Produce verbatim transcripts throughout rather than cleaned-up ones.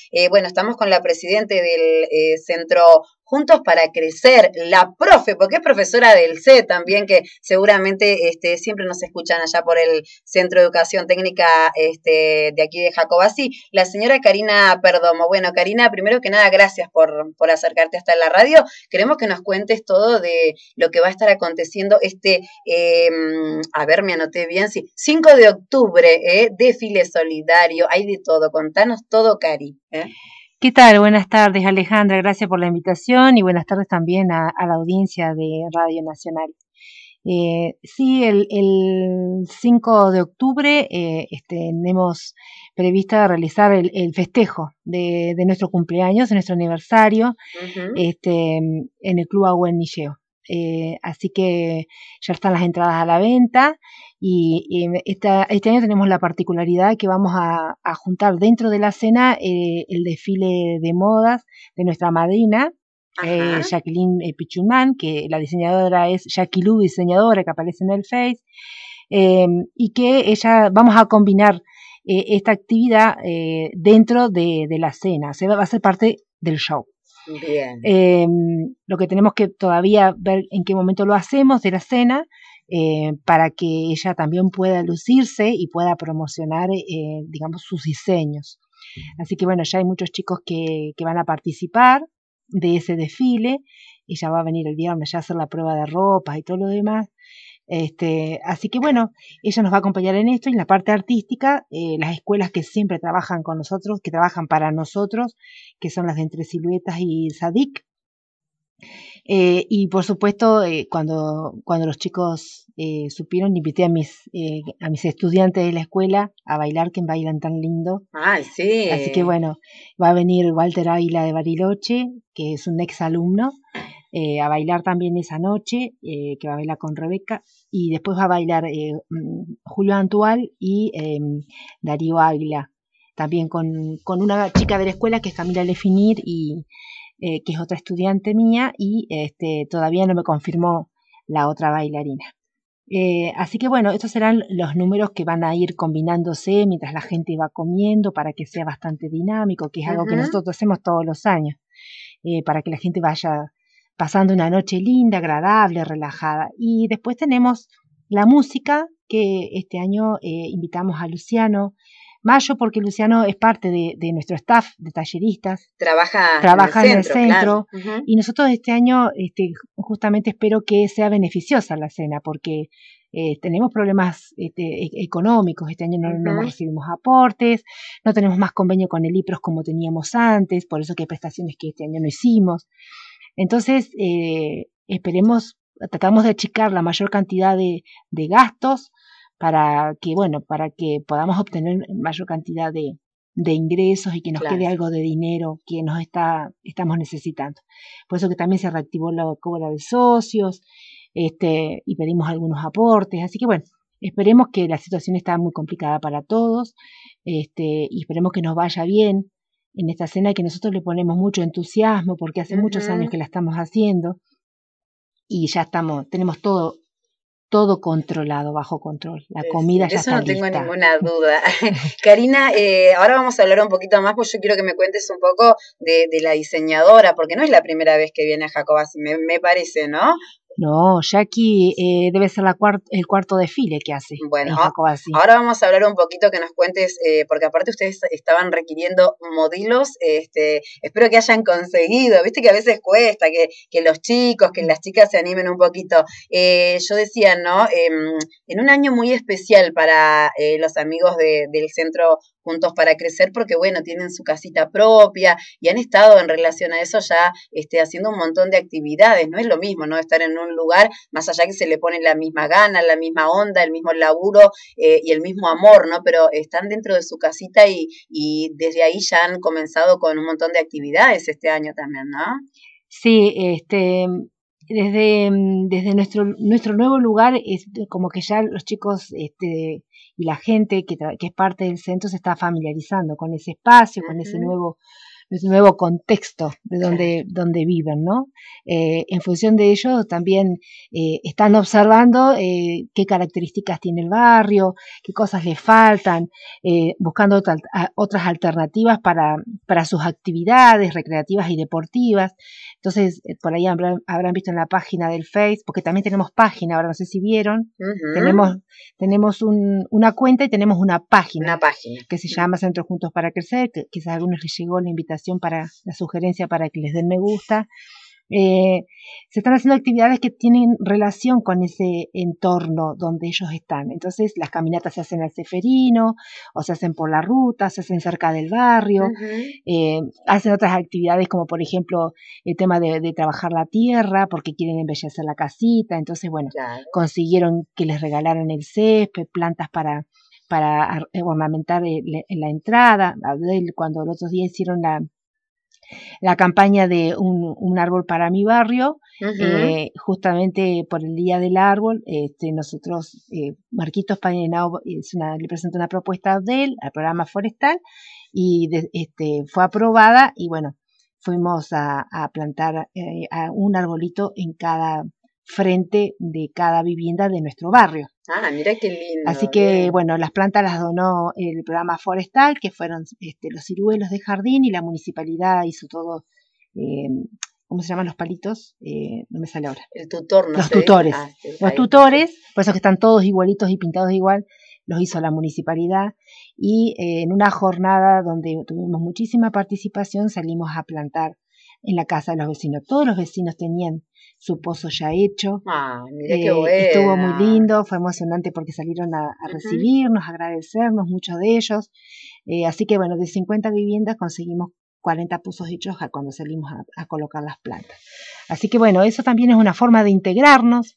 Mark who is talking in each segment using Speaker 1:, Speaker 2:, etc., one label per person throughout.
Speaker 1: Eh, bueno, estamos con la presidente del eh, Centro Juntos para Crecer, la profe, porque es profesora del C E también, que seguramente este, siempre nos escuchan allá por el Centro de Educación Técnica este, de aquí de Jacobací, la señora Karina Perdomo. Bueno, Karina, primero que nada, gracias por, por acercarte hasta la radio. Queremos que nos cuentes todo de lo que va a estar aconteciendo este, eh, a ver, me anoté bien, sí, cinco de octubre, eh, desfile solidario, hay de todo. Contanos todo, Cari. ¿eh?
Speaker 2: ¿Qué tal? Buenas tardes, Alejandra. Gracias por la invitación y buenas tardes también a, a la audiencia de Radio Nacional. Eh, sí, el, el cinco de octubre eh, este, tenemos prevista realizar el, el festejo de, de nuestro cumpleaños, de nuestro aniversario, uh-huh. este, en el Club Agua en Nilleo. Eh, así que ya están las entradas a la venta y, y esta, este año tenemos la particularidad que vamos a, a juntar dentro de la cena eh, el desfile de modas de nuestra madrina, eh, Jacqueline eh, Pichumán, que la diseñadora es Jackie Lu, diseñadora, que aparece en el Face, eh, y que ella, vamos a combinar eh, esta actividad eh, dentro de, de la cena, o sea, va a ser parte del show.
Speaker 1: Bien.
Speaker 2: Eh, lo que tenemos que todavía ver en qué momento lo hacemos de la cena, eh, para que ella también pueda lucirse y pueda promocionar, eh, digamos, sus diseños. Así que bueno, ya hay muchos chicos que, que van a participar de ese desfile. Ella va a venir el viernes ya a hacer la prueba de ropa y todo lo demás. Este, así que bueno, ella nos va a acompañar en esto y en la parte artística, eh, las escuelas que siempre trabajan con nosotros, que trabajan para nosotros, que son las de Entre Siluetas y Sadik. Eh, y por supuesto, eh, cuando, cuando los chicos eh, supieron, invité a mis, eh, a mis estudiantes de la escuela a bailar, que bailan tan lindo.
Speaker 1: Ay, sí.
Speaker 2: Así que bueno, va a venir Walter Ávila de Bariloche, que es un ex alumno, eh, a bailar también esa noche, eh, que va a bailar con Rebeca, y después va a bailar eh, Julio Antual y eh, Darío Ávila, también con, con una chica de la escuela que es Camila Lefinir, y eh, que es otra estudiante mía, y este, todavía no me confirmó la otra bailarina. Eh, así que bueno, estos serán los números que van a ir combinándose mientras la gente va comiendo para que sea bastante dinámico, que es algo uh-huh. que nosotros hacemos todos los años, eh, para que la gente vaya pasando una noche linda, agradable, relajada. Y después tenemos la música, que este año eh, invitamos a Luciano Mayo, porque Luciano es parte de, de nuestro staff de talleristas.
Speaker 1: Trabaja,
Speaker 2: trabaja
Speaker 1: en el
Speaker 2: centro,
Speaker 1: en el
Speaker 2: centro
Speaker 1: claro. uh-huh.
Speaker 2: Y nosotros este año este, justamente espero que sea beneficiosa la cena, porque eh, tenemos problemas este, económicos, este año no, uh-huh. no recibimos aportes, no tenemos más convenio con el I P R O S como teníamos antes, por eso que hay prestaciones que este año no hicimos. Entonces, eh, esperemos, tratamos de achicar la mayor cantidad de, de gastos para que, bueno, para que podamos obtener mayor cantidad de, de ingresos y que nos claro. quede algo de dinero que nos está, estamos necesitando. Por eso que también se reactivó la cobra de socios, este, y pedimos algunos aportes. Así que bueno, esperemos que la situación está muy complicada para todos, este, y esperemos que nos vaya bien en esta cena, que nosotros le ponemos mucho entusiasmo porque hace uh-huh. muchos años que la estamos haciendo y ya estamos, tenemos todo todo controlado, bajo control. La comida sí, ya está lista.
Speaker 1: De eso no tengo lista. ninguna duda. Karina, eh, ahora vamos a hablar un poquito más, pues yo quiero que me cuentes un poco de, de la diseñadora, porque no es la primera vez que viene a Jacobací, me, me parece, ¿no?
Speaker 2: No, Jackie eh, debe ser la cuart el cuarto desfile que hace
Speaker 1: bueno,
Speaker 2: en Jacobací.
Speaker 1: Ahora vamos a hablar un poquito, que nos cuentes, eh, porque aparte ustedes estaban requiriendo modelos, este, espero que hayan conseguido, viste que a veces cuesta que, que los chicos, que las chicas se animen un poquito. Eh, yo decía, ¿no? Eh, en un año muy especial para eh, los amigos de, del Centro Juntos para Crecer, porque bueno, tienen su casita propia y han estado en relación a eso ya este, haciendo un montón de actividades. No es lo mismo, ¿no? Estar en un lugar, más allá que se le pone la misma gana, la misma onda, el mismo laburo eh, y el mismo amor, ¿no? Pero están dentro de su casita y, y desde ahí ya han comenzado con un montón de actividades este año también, ¿no?
Speaker 2: Sí, este... Desde, desde nuestro, nuestro nuevo lugar, es como que ya los chicos este, y la gente que, que es parte del centro se está familiarizando con ese espacio, uh-huh. con ese nuevo ese nuevo contexto de donde, donde viven, ¿no? Eh, en función de ello también eh, están observando eh, qué características tiene el barrio, qué cosas le faltan, eh, buscando otra, otras alternativas para, para sus actividades recreativas y deportivas. Entonces, eh, por ahí habrán, habrán visto en la página del Face, porque también tenemos página, ahora no sé si vieron, uh-huh. tenemos, tenemos un, una cuenta y tenemos una página,
Speaker 1: una página
Speaker 2: que se llama Centros Juntos para Crecer, que quizás a algunos les llegó la invitación para, la sugerencia para que les den me gusta. Eh, se están haciendo actividades que tienen relación con ese entorno donde ellos están. Entonces las caminatas se hacen al Ceferino, o se hacen por la ruta, se hacen cerca del barrio, uh-huh. eh, hacen otras actividades como por ejemplo el tema de, de trabajar la tierra porque quieren embellecer la casita. Entonces bueno, claro. consiguieron que les regalaran el césped, plantas para, para ornamentar la, la entrada. Cuando el otro día hicieron la la campaña de un, un árbol para mi barrio, uh-huh. eh, justamente por el Día del Árbol, este, nosotros, eh, Marquitos Painao es una, le presentó una propuesta de él al programa forestal y de, este, fue aprobada y bueno, fuimos a, a plantar eh, a un arbolito en cada frente de cada vivienda de nuestro barrio.
Speaker 1: Ah, mira qué lindo.
Speaker 2: Así que, bien. Bueno, las plantas las donó el programa forestal, que fueron este, los ciruelos de jardín, y la municipalidad hizo todo, eh, ¿cómo se llaman los palitos? Eh, no me sale ahora.
Speaker 1: El tutor, ¿no?
Speaker 2: Los tutores. Ah, sí, los tutores, por eso que están todos igualitos y pintados igual, los hizo la municipalidad. Y eh, en una jornada donde tuvimos muchísima participación, salimos a plantar en la casa de los vecinos. Todos los vecinos tenían su pozo ya hecho.
Speaker 1: Ah, mira qué bueno.
Speaker 2: Eh, estuvo muy lindo, fue emocionante porque salieron a, a uh-huh. recibirnos, a agradecernos, muchos de ellos. Eh, así que bueno, de cincuenta viviendas conseguimos cuarenta pozos hechos cuando salimos a, a colocar las plantas. Así que bueno, eso también es una forma de integrarnos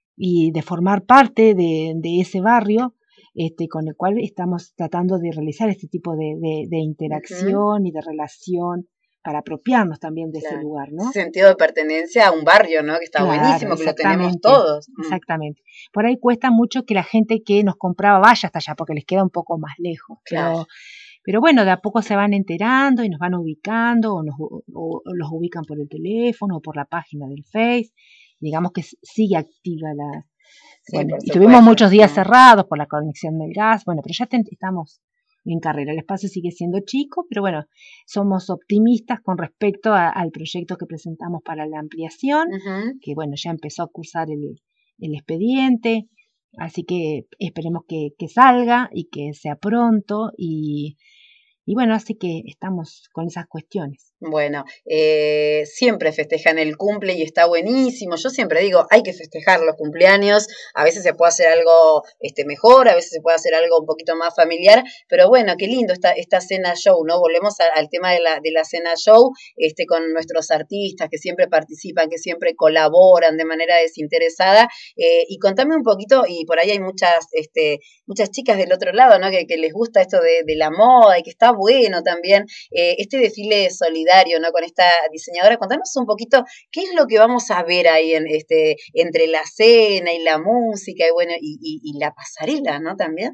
Speaker 2: y de formar parte de, de ese barrio, este, con el cual estamos tratando de realizar este tipo de, de, de interacción uh-huh. y de relación, para apropiarnos también de claro. ese lugar, ¿no?
Speaker 1: Ese sentido de pertenencia a un barrio, ¿no? Que está claro, buenísimo, que lo tenemos todos.
Speaker 2: Exactamente. Por ahí cuesta mucho que la gente que nos compraba vaya hasta allá, porque les queda un poco más lejos. Claro. Pero, pero bueno, de a poco se van enterando y nos van ubicando, o, nos, o, o los ubican por el teléfono o por la página del Face. Digamos que sigue activa la... Sí, bueno, y tuvimos muchos días ¿no? cerrados por la conexión del gas, bueno, pero ya te, estamos... en carrera. El espacio sigue siendo chico, pero bueno, somos optimistas con respecto a, al proyecto que presentamos para la ampliación, uh-huh. que bueno, ya empezó a cursar el, el expediente, así que esperemos que, que salga y que sea pronto y, y bueno, así que estamos con esas cuestiones.
Speaker 1: Bueno, eh, siempre festejan el cumple y está buenísimo. Yo siempre digo, hay que festejar los cumpleaños. A veces se puede hacer algo este, mejor, a veces se puede hacer algo un poquito más familiar. Pero bueno, qué lindo esta, esta cena show, ¿no? Volvemos a, al tema de la, de la cena show este, con nuestros artistas que siempre participan, que siempre colaboran de manera desinteresada. Eh, y contame un poquito, y por ahí hay muchas, este, muchas chicas del otro lado, ¿no? Que, que les gusta esto de, de la moda y que está bueno también. Eh, este desfile solidario, ¿no? Con esta diseñadora, contanos un poquito qué es lo que vamos a ver ahí en este entre la cena y la música y bueno y, y, y la pasarela, ¿no? También.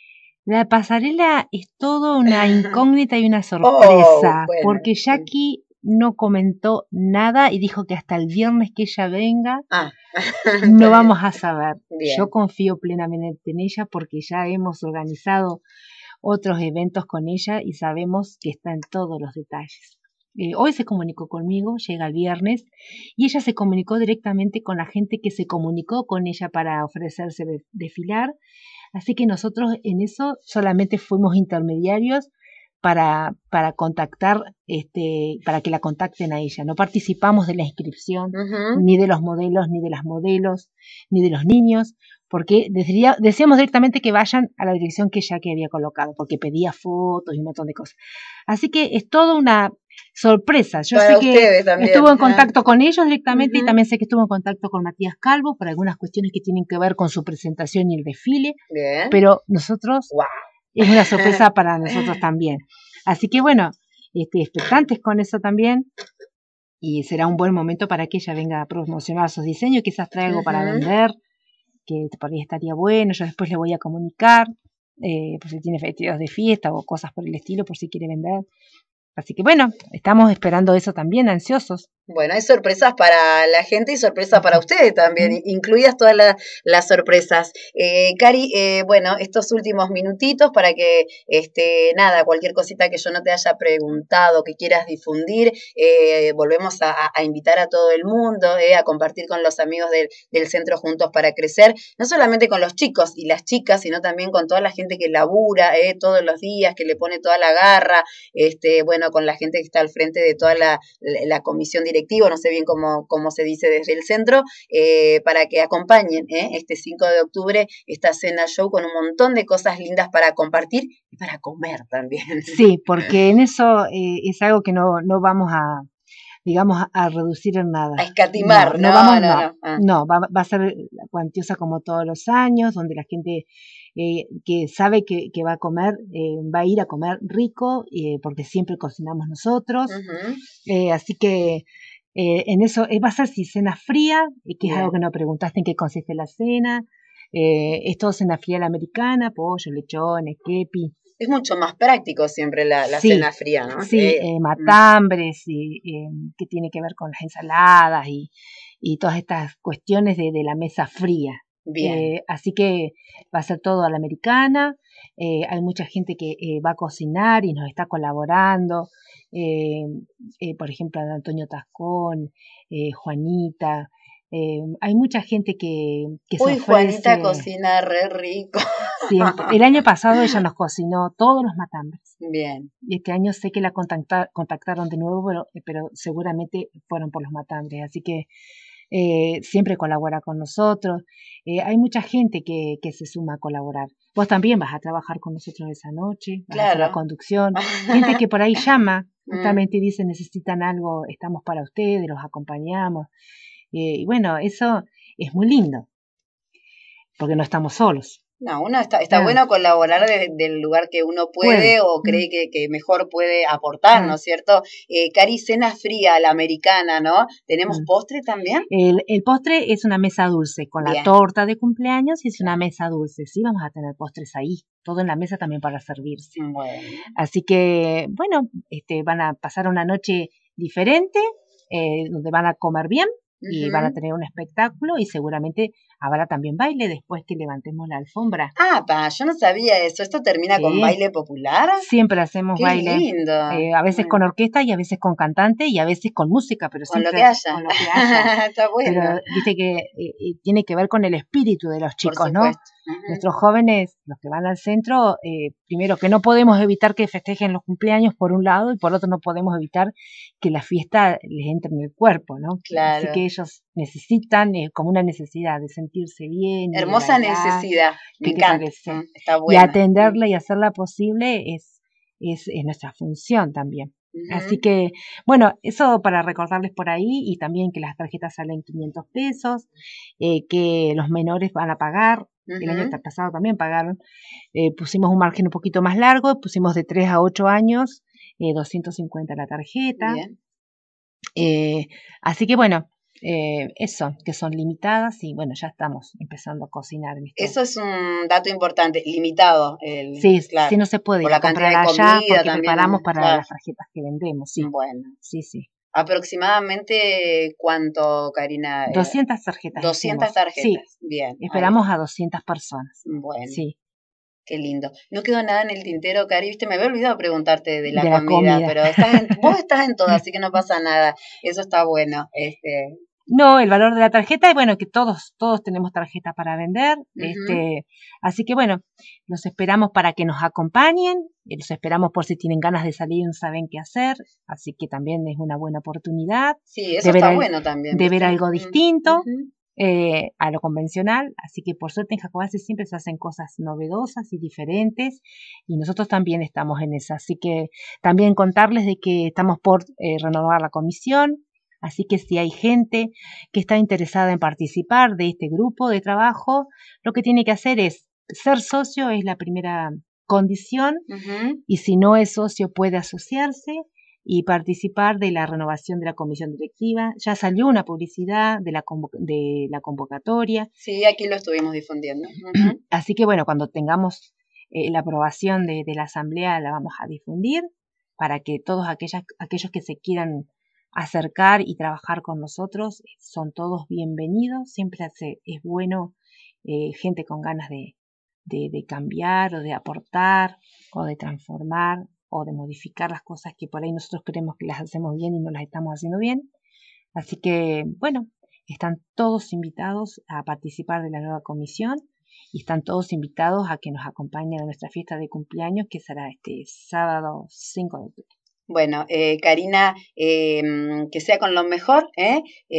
Speaker 2: La pasarela es todo una incógnita y una sorpresa, oh, bueno, porque Jackie sí. no comentó nada y dijo que hasta el viernes que ella venga ah. no vamos a saber. Bien. Yo confío plenamente en ella porque ya hemos organizado otros eventos con ella y sabemos que está en todos los detalles. Eh, hoy se comunicó conmigo, llega el viernes, y ella se comunicó directamente con la gente que se comunicó con ella para ofrecerse de, desfilar, así que nosotros en eso solamente fuimos intermediarios para, para contactar, este, para que la contacten a ella. No participamos de la inscripción, uh-huh. ni de los modelos, ni de las modelos, ni de los niños, porque decía, decíamos directamente que vayan a la dirección que ella que había colocado, porque pedía fotos y un montón de cosas. Así que es toda una sorpresa. Yo
Speaker 1: Para
Speaker 2: sé que
Speaker 1: también.
Speaker 2: estuvo en contacto ah. con ellos directamente uh-huh. y también sé que estuvo en contacto con Matías Calvo por algunas cuestiones que tienen que ver con su presentación y el desfile.
Speaker 1: Bien.
Speaker 2: Pero nosotros,
Speaker 1: wow.
Speaker 2: es una sorpresa para nosotros también. Así que bueno, este, expectantes con eso también. Y será un buen momento para que ella venga a promocionar sus diseños, quizás traiga algo uh-huh. para vender, que por ahí estaría bueno. Yo después le voy a comunicar, eh, por si tiene vestidos de fiesta o cosas por el estilo, por si quiere vender. Así que bueno, estamos esperando eso también, ansiosos.
Speaker 1: Bueno, hay sorpresas para la gente y sorpresas para ustedes también, uh-huh. incluidas todas la, las sorpresas. Eh, Cari, eh, bueno, estos últimos minutitos para que, este, nada, cualquier cosita que yo no te haya preguntado, que quieras difundir, eh, volvemos a, a invitar a todo el mundo, eh, a compartir con los amigos del, del Centro Juntos para Crecer, no solamente con los chicos y las chicas, sino también con toda la gente que labura eh, todos los días, que le pone toda la garra, este, bueno, con la gente que está al frente de toda la, la, la comisión directiva, directivo, no sé bien cómo, cómo se dice desde el centro, eh, para que acompañen eh, este cinco de octubre esta cena show con un montón de cosas lindas para compartir y para comer también.
Speaker 2: Sí, porque en eso eh, es algo que no, no vamos a, digamos, a, a reducir en nada.
Speaker 1: A escatimar,
Speaker 2: no. No,
Speaker 1: no,
Speaker 2: vamos,
Speaker 1: no,
Speaker 2: no,
Speaker 1: no, ah.
Speaker 2: no va, va a ser cuantiosa como todos los años, donde la gente eh, que sabe que, que va a comer, eh, va a ir a comer rico, eh, porque siempre cocinamos nosotros, uh-huh. eh, así que Eh, en eso eh, va a ser si cena fría, eh, que Bien. Es algo que no preguntaste en qué consiste la cena. Eh, es todo cena fría a la americana, pollo, lechones, kepi.
Speaker 1: Es mucho más práctico siempre la, la
Speaker 2: sí,
Speaker 1: cena fría, ¿no?
Speaker 2: Sí, eh, eh, matambres, y, eh, que tiene que ver con las ensaladas y, y todas estas cuestiones de, de la mesa fría.
Speaker 1: Bien.
Speaker 2: Eh, así que va a ser todo a la americana. Eh, hay mucha gente que eh, va a cocinar y nos está colaborando. Eh, eh, por ejemplo, Antonio Tascón, eh, Juanita. Eh, hay mucha gente que, que
Speaker 1: Uy,
Speaker 2: se ofrece.
Speaker 1: Juanita cocina re rico.
Speaker 2: Siempre. El año pasado ella nos cocinó todos los matambres.
Speaker 1: Bien.
Speaker 2: Y este año sé que la contacta, contactaron de nuevo, pero, pero seguramente fueron por los matambres. Así que eh, siempre colabora con nosotros. Eh, hay mucha gente que, que se suma a colaborar. Vos también vas a trabajar con nosotros esa noche, vas claro. a hacer la conducción. Gente que por ahí llama, justamente dice necesitan algo, estamos para ustedes, los acompañamos. Eh, y bueno, eso es muy lindo, porque no estamos solos.
Speaker 1: No, uno está, está ah. bueno colaborar desde el lugar que uno puede, puede. o cree que, que mejor puede aportar, ah. ¿no es cierto? Eh, Cari, cena fría, la americana, ¿no? ¿Tenemos mm. postre también?
Speaker 2: El, el postre es una mesa dulce, con Bien. La torta de cumpleaños y es una mesa dulce. Sí, vamos a tener postres ahí, todo en la mesa también para servirse.
Speaker 1: Bueno.
Speaker 2: Así que, bueno, este, van a pasar una noche diferente, eh, donde van a comer bien. Y uh-huh. van a tener un espectáculo y seguramente habrá también baile después que levantemos la alfombra.
Speaker 1: Ah, pa, yo no sabía eso. ¿Esto termina sí. con baile popular?
Speaker 2: Siempre hacemos
Speaker 1: Qué
Speaker 2: baile.
Speaker 1: lindo.
Speaker 2: Eh, a veces bueno. con orquesta y a veces con cantante y a veces con música, pero
Speaker 1: con
Speaker 2: siempre
Speaker 1: lo que haya.
Speaker 2: Con lo que haya.
Speaker 1: Está bueno.
Speaker 2: Pero viste que eh, tiene que ver con el espíritu de los chicos, ¿no?
Speaker 1: Uh-huh.
Speaker 2: Nuestros jóvenes, los que van al centro, eh, primero que no podemos evitar que festejen los cumpleaños por un lado y por otro no podemos evitar que la fiesta les entre en el cuerpo, ¿no?
Speaker 1: Claro.
Speaker 2: Así que ellos necesitan, eh, como una necesidad de sentirse bien.
Speaker 1: Hermosa
Speaker 2: bailar,
Speaker 1: necesidad, me
Speaker 2: ¿qué
Speaker 1: encanta.
Speaker 2: Te parece?
Speaker 1: Mm, está buena.
Speaker 2: Y atenderla y hacerla posible es, es, es nuestra función también. Uh-huh. Así que, bueno, eso para recordarles por ahí y también que las tarjetas salen quinientos pesos, eh, que los menores van a pagar. Uh-huh. El año pasado también pagaron. Eh, pusimos un margen un poquito más largo, pusimos de tres a ocho años, eh, doscientos cincuenta la tarjeta.
Speaker 1: Bien.
Speaker 2: Eh, así que bueno, eh, eso, que son limitadas y bueno, ya estamos empezando a cocinar. En
Speaker 1: Eso es un dato importante, limitado. El,
Speaker 2: sí,
Speaker 1: claro,
Speaker 2: sí, no se puede
Speaker 1: por la
Speaker 2: comprar
Speaker 1: cantidad de
Speaker 2: allá
Speaker 1: comida
Speaker 2: porque
Speaker 1: también,
Speaker 2: preparamos para
Speaker 1: claro.
Speaker 2: las tarjetas que vendemos. Sí.
Speaker 1: Bueno.
Speaker 2: Sí, sí.
Speaker 1: Aproximadamente, ¿cuánto, Karina?
Speaker 2: doscientas tarjetas.
Speaker 1: doscientas
Speaker 2: hicimos.
Speaker 1: tarjetas.
Speaker 2: Sí.
Speaker 1: Bien.
Speaker 2: Esperamos a doscientas personas.
Speaker 1: Bueno.
Speaker 2: Sí.
Speaker 1: Qué lindo. No quedó nada en el tintero, Cari, viste, me había olvidado preguntarte de la,
Speaker 2: de
Speaker 1: comida,
Speaker 2: la comida,
Speaker 1: pero estás en, vos estás en todo, así que no pasa nada. Eso está bueno. Este.
Speaker 2: No, el valor de la tarjeta, y bueno, que todos, todos tenemos tarjeta para vender, uh-huh. este, así que bueno, los esperamos para que nos acompañen, los esperamos por si tienen ganas de salir y no saben qué hacer, así que también es una buena oportunidad.
Speaker 1: Sí, eso está bueno también.
Speaker 2: De ver algo distinto.
Speaker 1: Uh-huh.
Speaker 2: Eh, a lo convencional, así que por suerte en Jacobacci siempre se hacen cosas novedosas y diferentes y nosotros también estamos en esa, así que también contarles de que estamos por eh, renovar la comisión, así que si hay gente que está interesada en participar de este grupo de trabajo, lo que tiene que hacer es ser socio, es la primera condición, uh-huh. y si no es socio puede asociarse y participar de la renovación de la comisión directiva. Ya salió una publicidad de la, convo- de la convocatoria.
Speaker 1: Sí, aquí lo estuvimos difundiendo. Uh-huh.
Speaker 2: Así que bueno, cuando tengamos eh, la aprobación de, de la asamblea la vamos a difundir. para que todos aquellas, aquellos que se quieran acercar y trabajar con nosotros son todos bienvenidos. Siempre hace, es bueno eh, gente con ganas de, de, de cambiar o de aportar o de transformar o de modificar las cosas que por ahí nosotros creemos que las hacemos bien y no las estamos haciendo bien. Así que, bueno, están todos invitados a participar de la nueva comisión y están todos invitados a que nos acompañen a nuestra fiesta de cumpleaños, que será este sábado cinco de octubre.
Speaker 1: Bueno, eh, Karina, eh, que sea con lo mejor, ¿eh?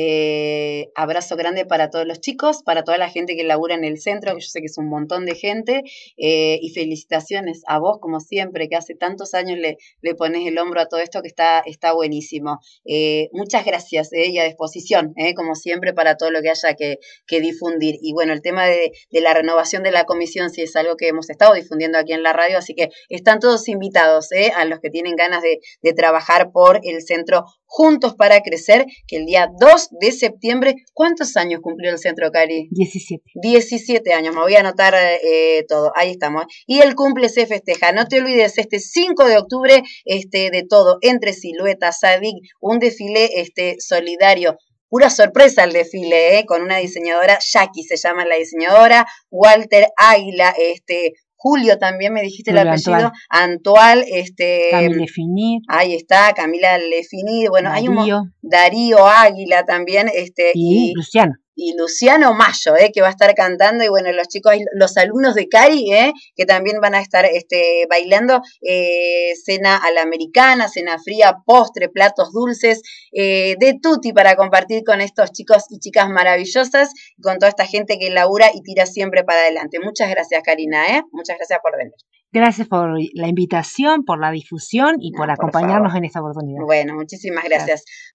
Speaker 1: Eh, abrazo grande para todos los chicos, para toda la gente que labura en el centro, que yo sé que es un montón de gente, eh, y felicitaciones a vos, como siempre, que hace tantos años le, le pones el hombro a todo esto, que está, está buenísimo. Eh, muchas gracias, ¿eh? Y a disposición, ¿eh? Como siempre, para todo lo que haya que, que difundir. Y bueno, el tema de, de la renovación de la comisión, sí es algo que hemos estado difundiendo aquí en la radio, así que están todos invitados, ¿eh? A los que tienen ganas de de trabajar por el centro Juntos para Crecer, que el día dos de septiembre, ¿cuántos años cumplió el centro, Cari?
Speaker 2: diecisiete.
Speaker 1: diecisiete años, me voy a anotar eh, todo, ahí estamos. Y el cumple se festeja, no te olvides, este cinco de octubre, este, de todo, entre siluetas, Sadik, un desfile este, solidario. Pura sorpresa el desfile, ¿eh? Con una diseñadora, Jackie se llama la diseñadora, Walter Águila, este, Julio también me dijiste Julio el apellido, Antoine, este,
Speaker 2: Camille Lefinir.
Speaker 1: Ahí está, Camila Lefinir, bueno,
Speaker 2: Darío.
Speaker 1: hay un Darío Águila también, este,
Speaker 2: y, y Luciano.
Speaker 1: Y Luciano Mayo, eh, que va a estar cantando, y bueno, los chicos, los alumnos de Cari, eh, que también van a estar este, bailando, eh, cena a la americana, cena fría, postre, platos dulces, eh, de tutti para compartir con estos chicos y chicas maravillosas, con toda esta gente que labura y tira siempre para adelante. Muchas gracias, Karina, eh, muchas gracias por venir.
Speaker 2: Gracias por la invitación, por la difusión y no, por acompañarnos por en esta oportunidad.
Speaker 1: Bueno, muchísimas gracias. gracias.